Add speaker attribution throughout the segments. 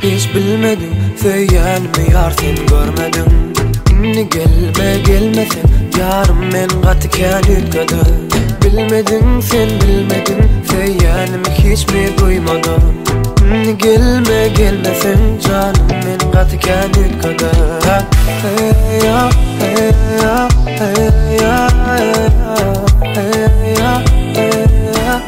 Speaker 1: hiç bilmedim. Söyyen mi yar sen görmedim. İnni gelmesin yarım men gatıken ütködü. Bilmedin sen bilmedin, söyyenimi hiç mi duymadın. İnni gelmesin canım men gatıken ütködü. Hey ya, hey ya, hey ya, hey ya, hey ya.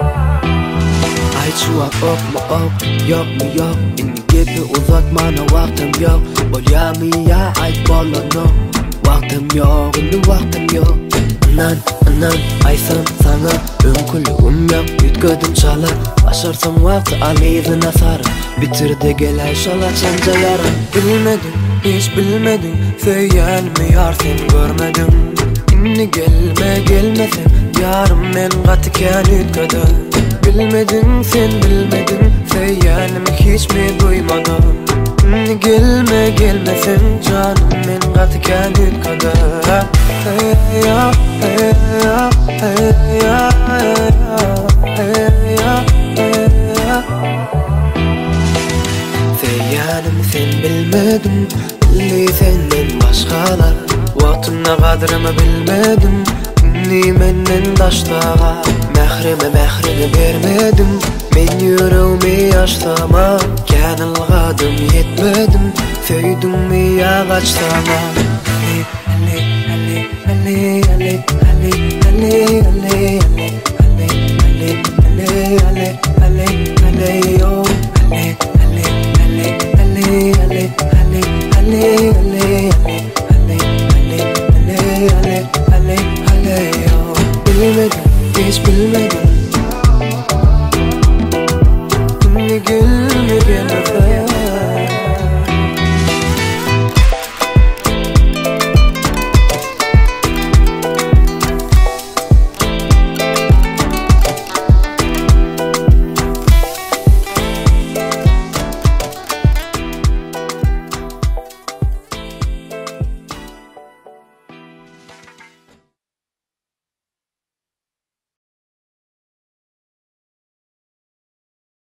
Speaker 1: Ay çuvak ok mu ok, yok mu yok. İnni gibi uzatmana vaktim yok. Bolya mı ya ay bolano. Vaktim yok, indi vaktim yok. Anan, aysan sana önkülüğüm yok. Ütködüm çala, başarsam vakti alıydı nasarı. Bitirdi gele şala çanca yara. Bilmedim, hiç bilmedim. Söyyen mi yar sen görmedim. İnni gelmesin yarım men gatıken ütködü. Bilmedin sen bilmedin, söyyenimi hiç mi duymadın. Gelmesin canım men gatıken ütködü. Hey ya, hey ya, hey ya, hey ya, hey ya. Söyyenimi sen bilmedin, billi senden başkalar. Vaktimne kadrımı bilmedim, inni menden daştağa. Mehrimi vermedim, men yüreğimi yaştama. Kenilgadım yetmedim, söydüm mi yağaçtama. Ali